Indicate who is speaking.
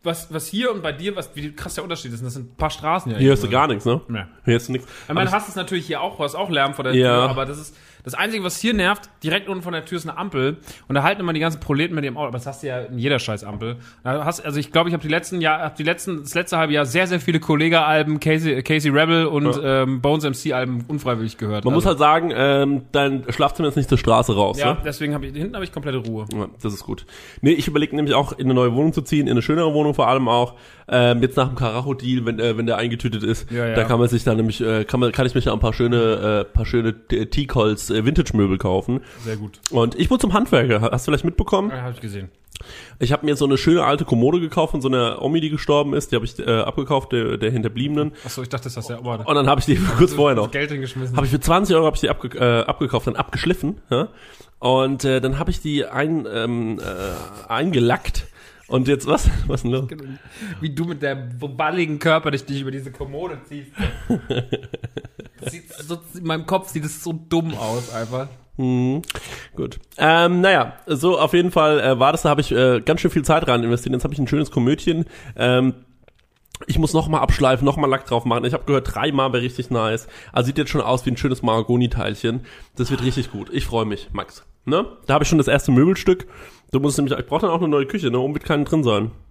Speaker 1: was hier und bei dir, wie krass der Unterschied ist. Das sind ein paar Straßen hier.
Speaker 2: Hier hast du gar nichts, ne?
Speaker 1: Ja.
Speaker 2: Hier hast du nichts.
Speaker 1: Ich meine, hast es natürlich hier auch, du hast auch Lärm vor der Tür, aber das ist das Einzige, was hier nervt, direkt unten von der Tür ist eine Ampel und da halten immer die ganzen Proleten mit dem Auto, aber das hast du ja in jeder scheiß Ampel. Also ich glaube, ich habe das letzte halbe Jahr sehr, sehr viele Kollega-Alben, Casey Rebel und Bones MC-Alben unfreiwillig gehört.
Speaker 2: Man muss halt sagen, dein Schlafzimmer ist nicht zur Straße raus.
Speaker 1: Ja,
Speaker 2: ne?
Speaker 1: deswegen hinten habe ich komplette Ruhe.
Speaker 2: Ja, das ist gut. Nee, ich überlege nämlich auch, in eine neue Wohnung zu ziehen, in eine schönere Wohnung vor allem auch. Jetzt nach dem Karacho-Deal, wenn der eingetütet ist, da kann man sich dann nämlich, kann ich mich ja ein paar schöne Teakholz Vintage-Möbel kaufen.
Speaker 1: Sehr gut.
Speaker 2: Und ich wurde zum Handwerker. Hast du vielleicht mitbekommen?
Speaker 1: Ja, habe ich gesehen.
Speaker 2: Ich habe mir so eine schöne alte Kommode gekauft von so einer Omi, die gestorben ist. Die habe ich abgekauft, der Hinterbliebenen.
Speaker 1: Achso, ich dachte, das hast du ja aber.
Speaker 2: Und dann habe ich die kurz vorher noch.
Speaker 1: Geld hingeschmissen.
Speaker 2: Habe ich für 20 Euro hab ich die abgekauft, dann abgeschliffen. Ja? Und dann habe ich die eingelackt. Und jetzt, was denn los?
Speaker 1: Wie du mit der balligen Körper dich über diese Kommode ziehst. In meinem Kopf sieht es so dumm aus, einfach.
Speaker 2: Gut. Naja, so auf jeden Fall war das, da habe ich ganz schön viel Zeit rein investiert. Jetzt habe ich ein schönes Komödchen. Ich muss noch mal abschleifen, noch mal Lack drauf machen. Ich habe gehört, 3-mal wäre richtig nice. Also sieht jetzt schon aus wie ein schönes Mahagoni-Teilchen. Das wird richtig gut. Ich freue mich, Max. Ne? Da habe ich schon das erste Möbelstück. Du musst nämlich, ich brauche dann auch eine neue Küche, ne? Oben wird keinen drin sein.